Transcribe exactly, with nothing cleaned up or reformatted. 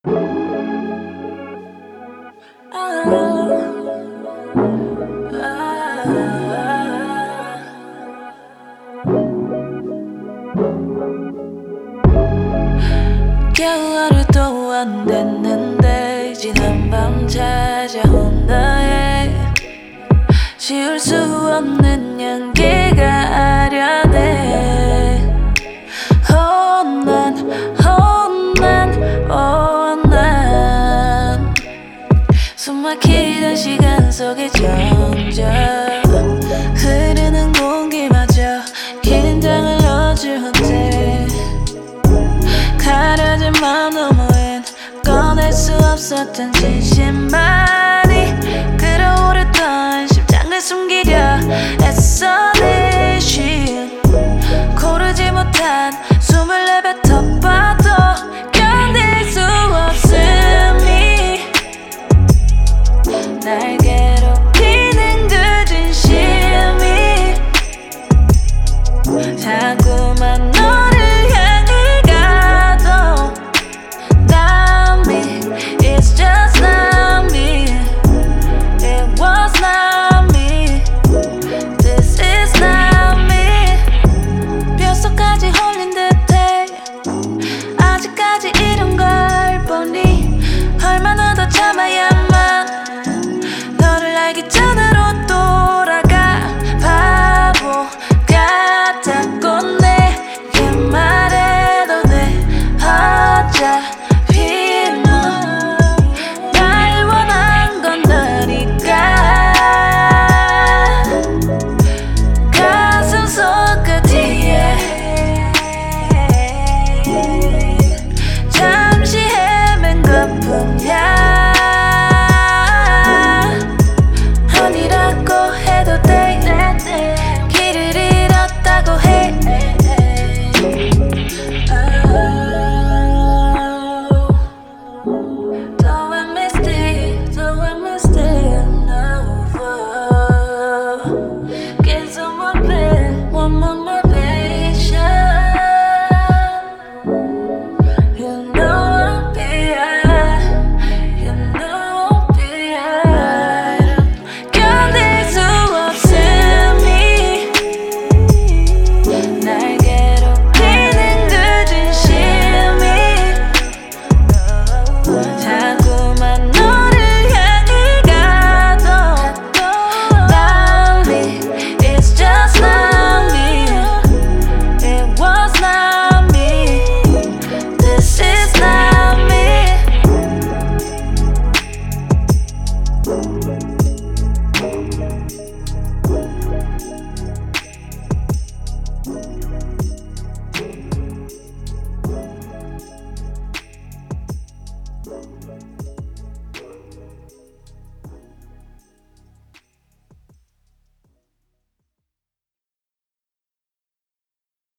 겨울이 또 안 됐는데 지난 밤 찾아온 너의 지울 수 없는 향기가 아련해. Oh 난, oh 난, oh 난 숨막히던 시간 속에 점점 흐르는 공기마저 긴장을 넣어주는데 가려진 마음 너머엔 꺼낼 수 없었던 진심만이 그려 오랫동안 심장을 숨기려 애써.